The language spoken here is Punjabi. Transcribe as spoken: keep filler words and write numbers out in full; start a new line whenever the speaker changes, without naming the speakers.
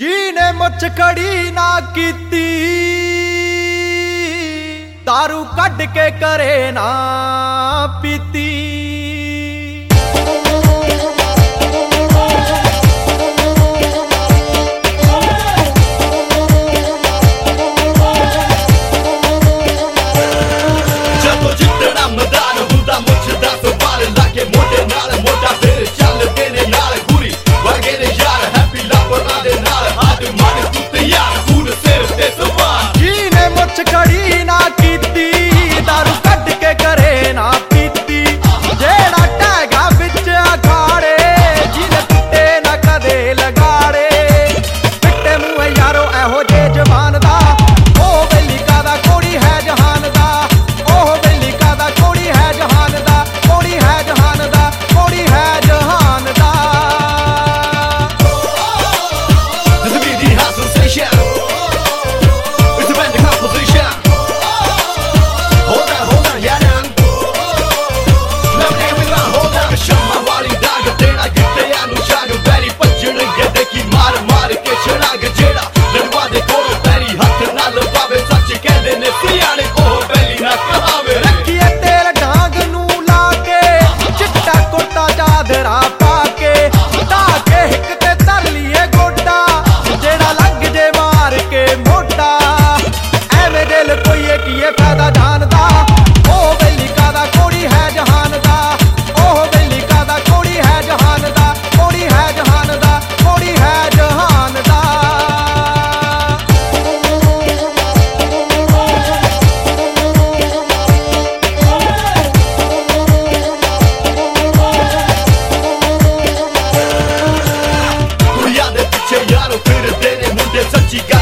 ਜਿਹਨੇ ਮੁੱਛ ਖੜੀ ਨਾ ਕੀਤੀ, दारू ਕੱਢ ਕੇ ਕਰੇ ਨਾ ਪੀਤੀ।
ਜਦੋਂ ਜਿੱਤਣਾ ਮੈਦਾਨ ਹੁੰਦਾ ਮੁੱਛ ਦਾ ਸਵਾਲ ਲਾ ਕੇ ਮੋਢੇ ਨਾਲ ਮੋਢਾ ਫਿਰ ਚੱਲਦੇ ਨੇ ਨਾਲ ਗੁਰੀ ਵਰਗੇ ਨੇ ਯਾਰ ਹੈਪੀ ਲਾਪਰਾਂ ਦੇ ਨਾਲ ਹੱਥ ਮਾਰ ਤੂੰ ਤਿਆਰ ਫੂਲ ਸਿਰ ਤੇ ਸਵਾਰ।
ਜਿਹਨੇ ਮੁੱਛ ਖੜੀ ਨਾ ਕੀਤੀ, दारू ਕੱਢ ਕੇ ਕਰੇ ਨਾ ਪੀਤੀ। ਜਿਹੜਾ ਟੈਗਾ ਵਿੱਚ ਅਖਾੜੇ, ਜਿਹਨੇ ਟੁੱਟੇ ਨਾ ਕਦੇ ਲਗਾੜੇ। ਫਿੱਟੇ ਮੂੰਹ ਯਾਰੋ ਇਹੋ ਜੇ ਜਵਾਨ ਦਾ, ਉਹ ਵੇਲੀ ਕਾਦਾ ਕੋੜੀ ਹੈ ਜਹਾਨ ਦਾ। ਉਹ ਵੇਲੀ ਕਾਦਾ ਕੋੜੀ ਹੈ ਜਹਾਨ ਦਾ, ਕੋੜੀ ਹੈ ਜਹਾਨ ਦਾ, ਕੋੜੀ ਹੈ ਜਹਾਨ ਦਾ।
This will be the hot sensation. It's a band composition. Hold on, hold on, yeah, now. Now everyone hold on. ਸ਼ਮਾ ਵਾਲੀ ਦਾਗ ਤੇਰਾ ਗਿੱਟਿਆਂ ਨੂੰ ਛਾਗ ਪੈਰੀ ਭੱਜਣਗੇ ਦੇਖੀ ਮਾਰ ਮਾਰ ਕੇ ਛੜਾਗ। ਜਿਹੜਾ ਲੜਵਾ ਦੇ ਕੋਲ ਪੈਰੀ ਹੱਥ ਨਾਲ ਪਾਵੇ ਸੱਚ ਕਹਿੰਦੇ ਨੇ ਸਿਆਣੇ ਉਹ ਬੈਲੀ ਨਾ ਕਹਾਵੇ।
ਰੱਖੀਏ ਤੇਲ ਡਾਂਗ ਨੂੰ ਲਾ ਕੇ, ਚਿੱਟਾ ਕੁੜਤਾ ਚਾਦਰਾ ਪਾ ਕੇ। ਢਾਹ ਕੇ ਹਿੱਕ ਤੇ ਧਰ ਲਈਏ ਗੋਡਾ, ਜਿਹੜਾ ਲੱਗ ਜੇ ਮਾਰ ਕੇ ਮੋਢਾ। ਐਵੇਂ ਦਿਲ ਕੋਈਏ ਕੀਏ ਫਾਇਦਾ ਜਾਣਦਾ, ਉਹ ਵੇਲੀ ਕਾਦਾ ਕੋੜੀ ਹੈ ਜਹਾਨ ਦਾ। ਉਹ ਵੇਲੀ ਕਾਦਾ ਕੋੜੀ ਹੈ ਜਹਾਨ ਦਾ, ਕੋੜੀ ਹੈ ਜਹਾਨ ਦਾ, ਕੋੜੀ ਹੈ ਜਹਾਨ ਦਾ।
ਕੁੜੀਆਂ ਦੇ ਪਿੱਛੇ ਯਾਰੋ ਫਿਰਦੇ ਨੇ ਮੁੰਡੇ ਸੱਚੀ ਗੱਲ